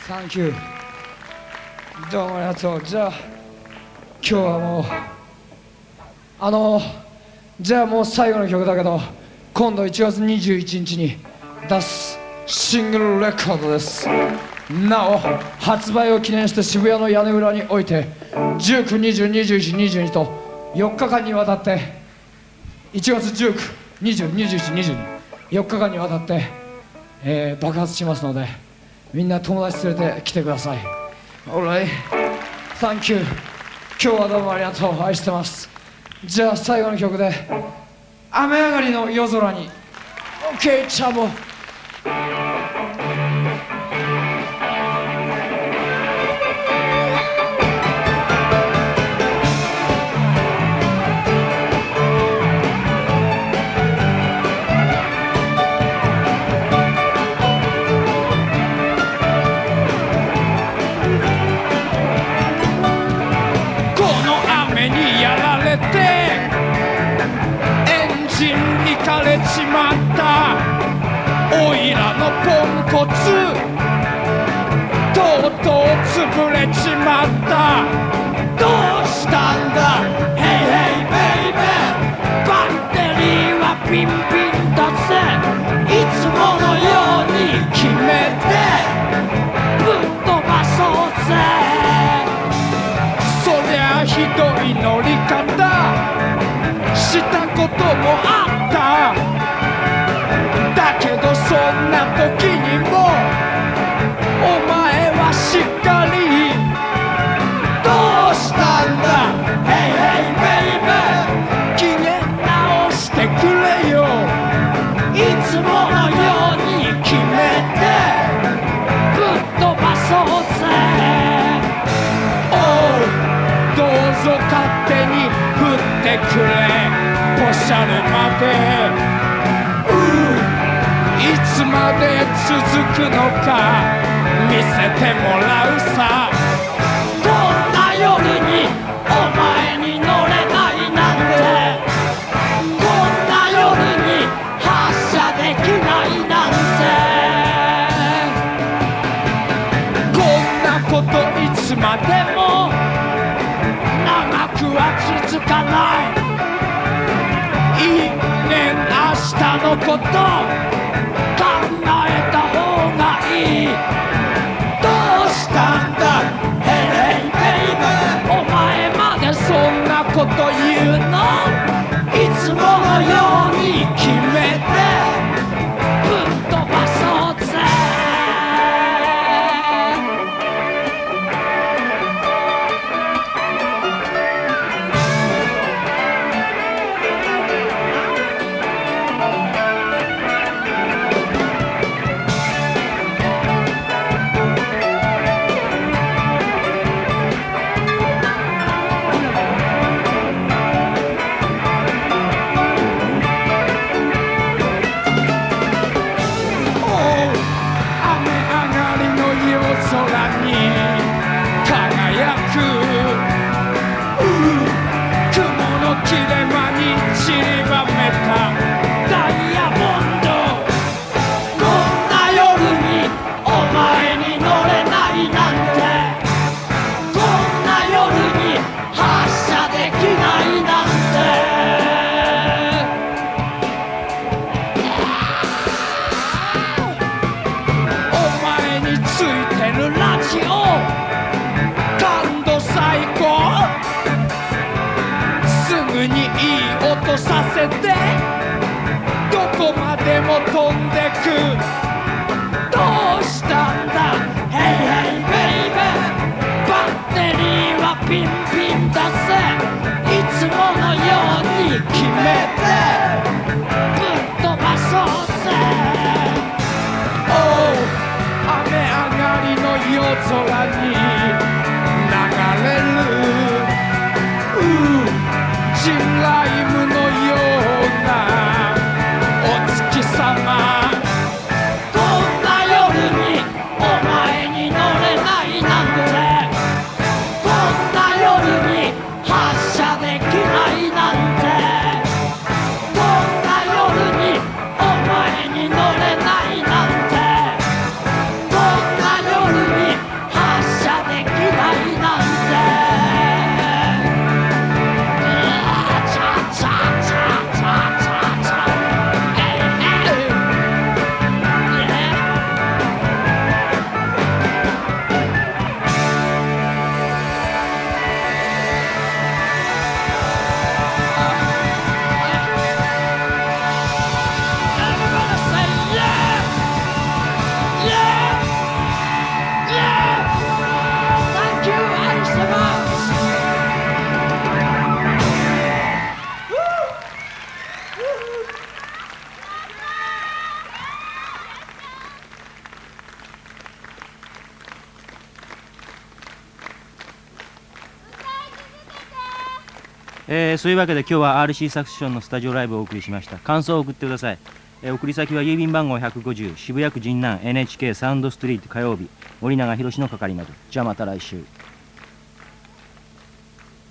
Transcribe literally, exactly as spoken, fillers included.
サンキュー。どうもありがとう。じゃあ今日はもうあのじゃあもう最後の曲だけど、今度いちがつにじゅういちにちに出すシングルレコードです。なお発売を記念して渋谷の屋根裏においてじゅうく、にじゅう、にじゅういち、にじゅうにとよっかかんにわたって、いちがつじゅうく、にじゅう、にじゅういち、にじゅうに、よっかかんにわたって、えー、爆発しますので、みんな友達連れて来てください。 Alright、 Thank you。 今日はどうもありがとう。愛してます。じゃあ最後の曲で雨上がりの夜空に OK チャボ。 ちまったおいらのポンコツとうとう潰れちまった。どうしたんだ Hey hey baby、 バッテリーはピンピンだぜ。いつものように決めてぶっ飛ばそうぜ。そりゃひどい乗り方したこともあった。だけどそんな時にもお前はしっかりどうしたんだ Hey hey baby、 機嫌直してくれよ。いつものように決めてぶっ飛ばそうぜ。おうどうぞ勝手に振ってくれポシャルまで。いつまで続くのか見せてもらうさ。こんな夜にお前に乗れないなんて、こんな夜に発車できないなんて、こんなこといつまでも長くは続かない。いいね明日のこと考えた方がいい。どうしたんだ Hey hey baby、 お前までそんなこと言うの。いつものように決めてぶっ飛ばそうぜ。させてどこまでも飛んでく。どうしたんだ Hey hey baby、 バッテリーはピンピンだぜ。いつものように決めてぶっ飛ばそうぜ。おう雨上がりの夜空に流れるジンライムのようなお月様。 えー、そういうわけで今日は アールシー サクションのスタジオライブをお送りしました。感想を送ってください。えー、送り先は郵便番号ひゃくごじゅう渋谷区神南 エヌエイチケー サウンドストリート火曜日森永博の係まで。じゃあまた来週。